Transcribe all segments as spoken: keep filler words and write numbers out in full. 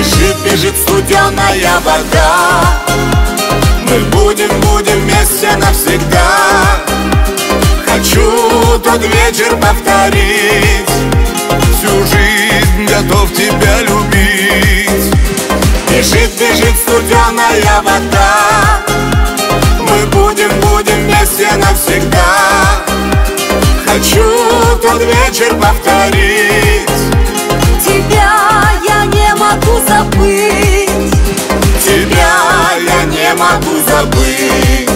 Бежит, бежит студеная вода. Мы будем, будем вместе навсегда. Хочу тот вечер повторить. Всю жизнь готов тебя любить. Бежит, бежит студеная вода. Мы будем, будем вместе навсегда. Хочу тот вечер повторить. Тебя я не могу забыть. Тебя я не могу забыть.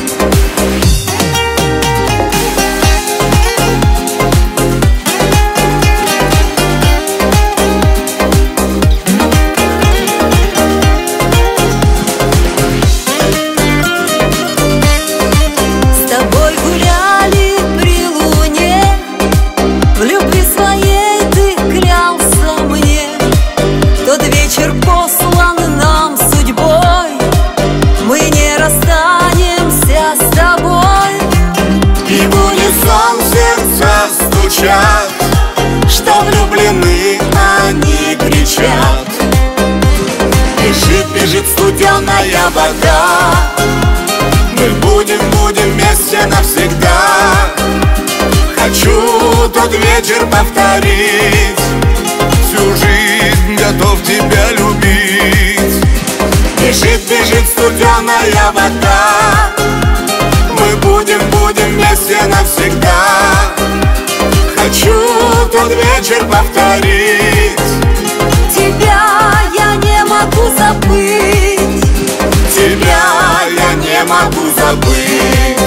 С тобой гуляли при луне, в любви своей ты клялся мне. Тот вечер послан нам судьбой, мы не расстанемся с тобой. И в унисон сердца стучат, что влюблены они кричат. Бежит, бежит студеная вода. Мы будем, будем вместе навсегда. Хочу тот вечер повторить. Всю жизнь готов тебя любить. Бежит, бежит студеная вода. Мы будем, будем вместе навсегда. Хочу тот вечер повторить. Тебя я не могу забыть. Тебя я не могу забыть.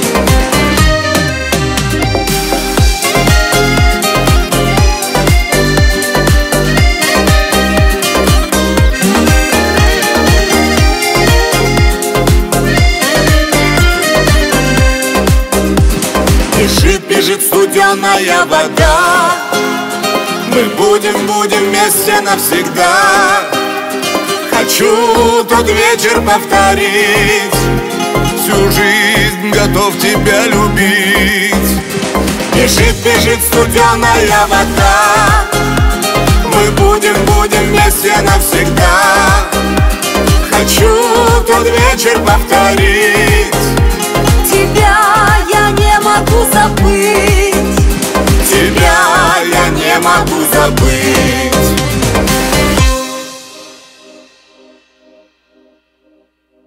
Бежит, бежит студеная вода. Мы будем, будем вместе навсегда. Хочу тот вечер повторить. Всю жизнь готов тебя любить. Бежит, бежит студеная вода. Мы будем, будем вместе навсегда. Хочу тот вечер повторить. Тебя я не могу забыть. Тебя я не могу забыть.